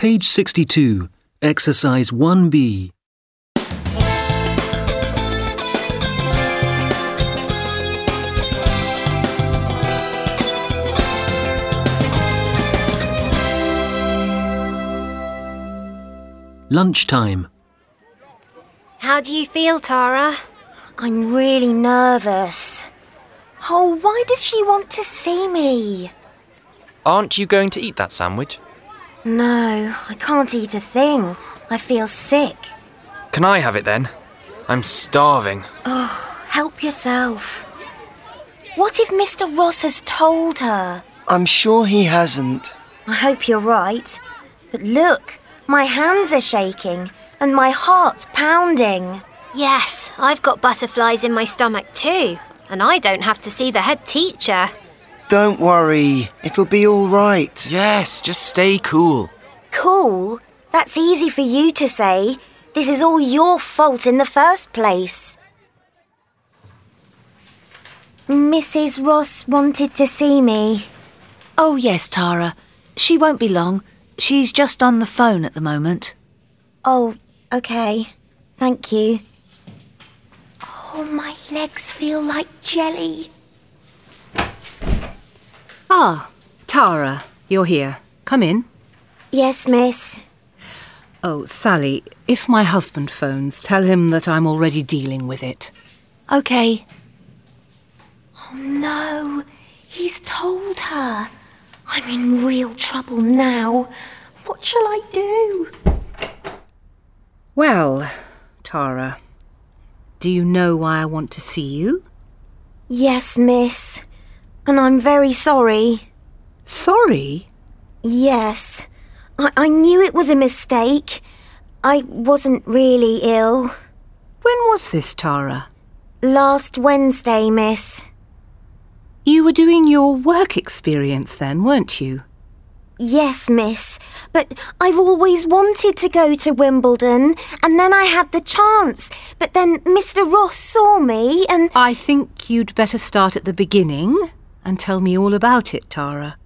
Page 62, Exercise 1B. Lunchtime. How do you feel, Tara? I'm really nervous. Oh, why does she want to see me? Aren't you going to eat that sandwich? No, I can't eat a thing. I feel sick. Can I have it then? I'm starving. Oh, help yourself. What if Mr. Ross has told her? I'm sure he hasn't. I hope you're right. But look, my hands are shaking and my heart's pounding. Yes, I've got butterflies in my stomach too, and I don't have to see the head teacher. Don't worry, it'll be all right. Yes, just stay cool. Cool? That's easy for you to say. This is all your fault in the first place. Mrs. Ross wanted to see me. Oh, yes, Tara. She won't be long. She's just on the phone at the moment. Oh, OK. Thank you. Oh, my legs feel like jelly. Ah, Tara, you're here. Come in. Yes, miss. Oh, Sally, if my husband phones, tell him that I'm already dealing with it. OK. Oh, no. He's told her. I'm in real trouble now. What shall I do? Well, Tara, do you know why I want to see you? Yes, miss. And I'm very sorry. Sorry? Yes. I knew it was a mistake. I wasn't really ill. When was this, Tara? Last Wednesday, miss. You were doing your work experience then, weren't you? Yes, miss. But I've always wanted to go to Wimbledon, and then I had the chance. But then Mr. Ross saw me and... I think you'd better start at the beginning and tell me all about it, Tara.